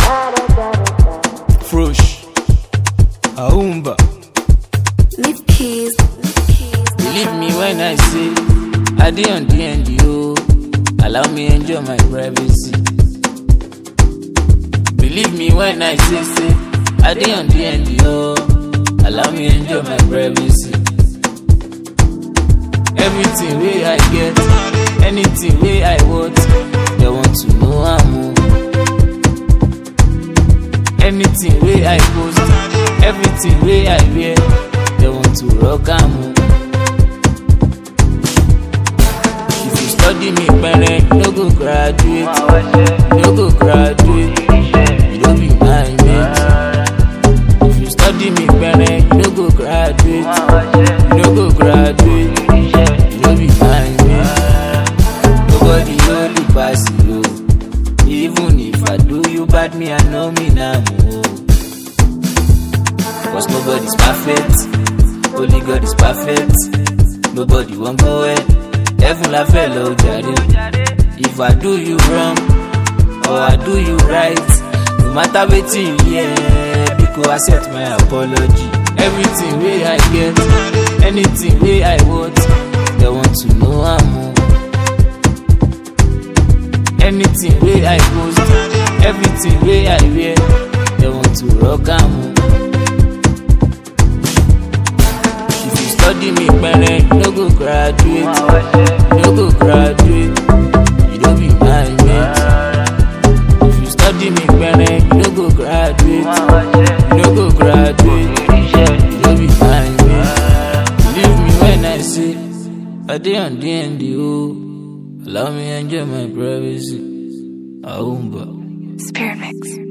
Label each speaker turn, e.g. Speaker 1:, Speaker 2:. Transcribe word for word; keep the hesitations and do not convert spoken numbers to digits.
Speaker 1: Frosh, Aumba.
Speaker 2: Leave keys, leave keys.
Speaker 3: Believe me when I say I dey on the end, yo. Allow me enjoy my privacy. Believe me when I say say I dey on the end, yo. Allow me enjoy my privacy. Everything way I get, anything way I want, they want to know I'm. Anything way I post, everything way I wear, they want to rock am. If you study me, parent, no go graduate, no go graduate, you don't be my mate. If you study me, parent, no go graduate, no go graduate, you don't be my mate. Nobody only pass you. Even if I do you bad, me I know me now. Cause nobody's perfect, only God is perfect. Nobody won't go ahead, heaven la fellow jare. If I do you wrong, or I do you right, no matter wetin you hear, because I accept my apology. Everything way I get, anything way I want, they want to know I'm. Anything way I post, everything way I wear, they want to rock am. If you study me, parent, no go graduate, no go graduate, you don't be my mate. If you study me, parent, no go graduate, no go graduate, you don't be my mate. Believe me when I say I dey on the end, yo. Allow me enjoy my privacy. Aumba.
Speaker 2: Spirit Mix.